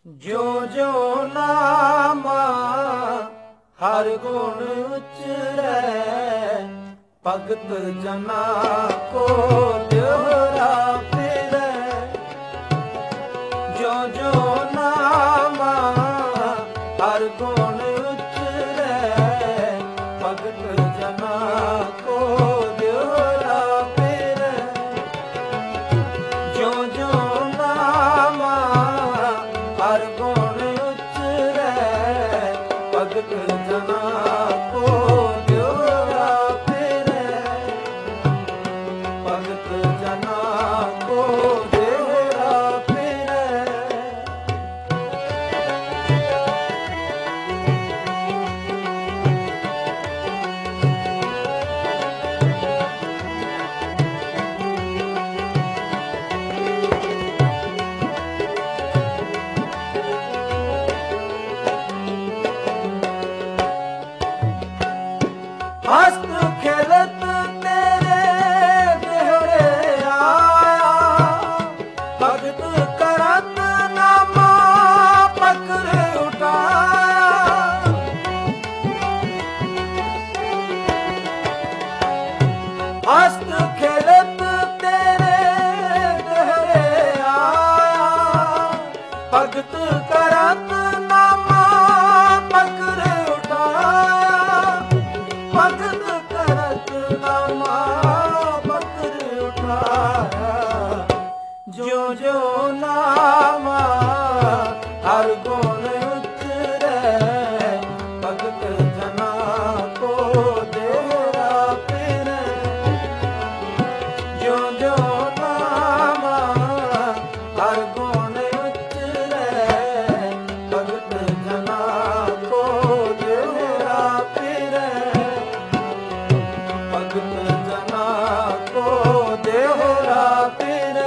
जो जो नामा हर गुण उचरै, भगत जना को दोहरा फिरै। जो जो नामा हर गुण उचरै, भगत जना को दोहरा फिरै। जो जो नामा हर गुण उचरै, भगत जना को दोहरा फिरै। भगत जना को दोहरा फिरै। हस्त खेलत तेरे देहरे आया, भगत करत नामा पकड़ उठाया। हस्त खेलत तेरे देहरे आया, भगत करत नामा पकड़ उठाया। भगत करत नामा पकड़ उठाया। जो जो नामा हर गुण उचरै, भगत जना को दोहरा फिरै। जो जो नामा हर गुण उचरै, भगत जना को दोहरा फिरै। भगत जना को दोहरा फिरै।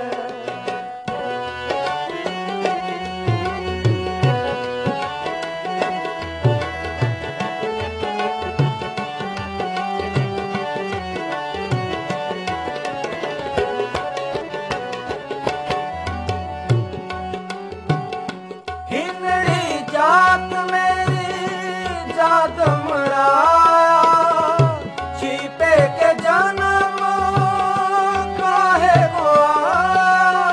हिनड़ी जात मेरी जात मराया, छिपे के जन्म काहे को आया।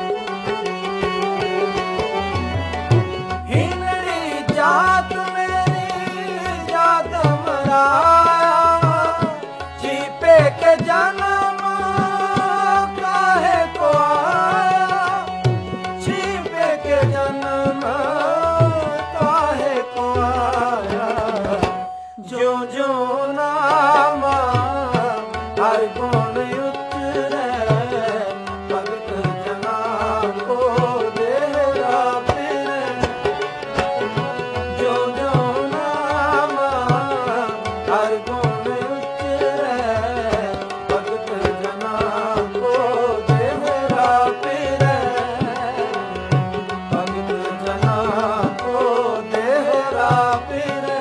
हिनड़ी जात मेरी जात मराया, छिपे के जन्म काहे को आया। छिपे के जन्म काहे को आया। जो जो नामा हर गुण उचरै, भगत जना को दोहरा फिरै। जो जो नामा हर गुण उचरै, भगत जना को दोहरा फिरै। भगत जना को दोहरा फिरै।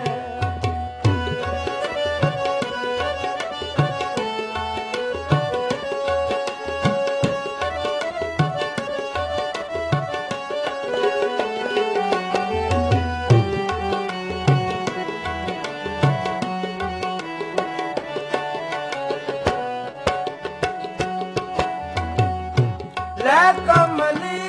लै कमली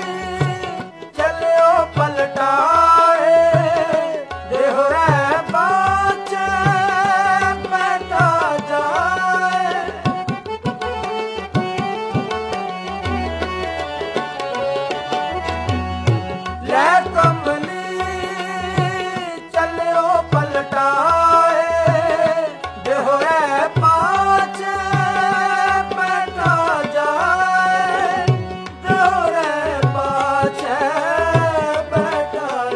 चलियो पलटाए, देहरे बाचे बैठा जाए। लै कमली चलियो पलटाए, देहरे बाचे बैठा जाए। देहरे बाचे बैठा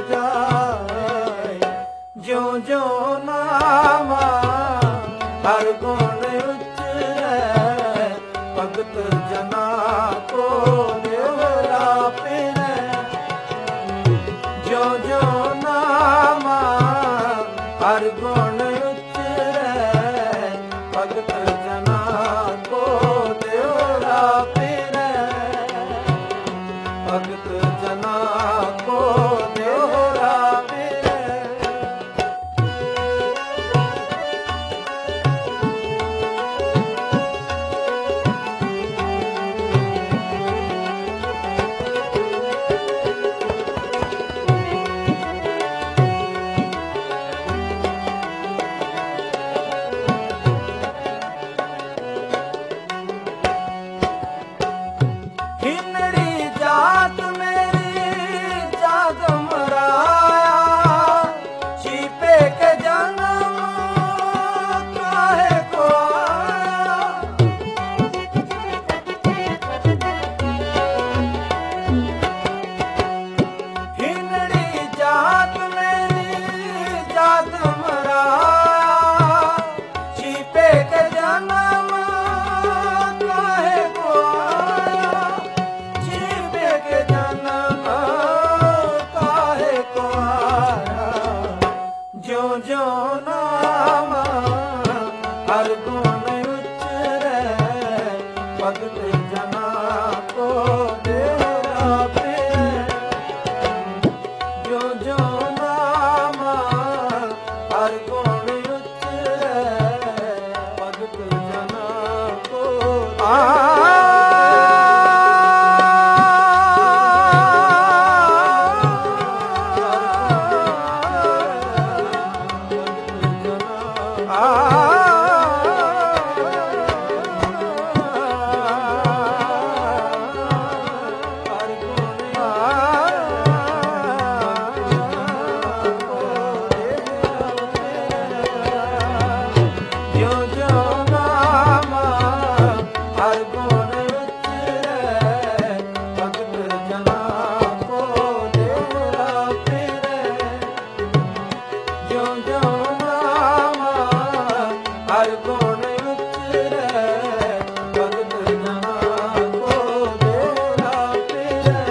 हर गुण उचरे भगत जना को बेड़ा फिरे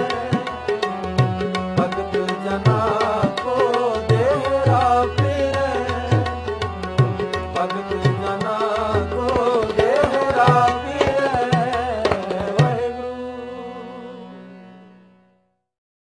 भगत जना को बेड़ा फिरे भगत जना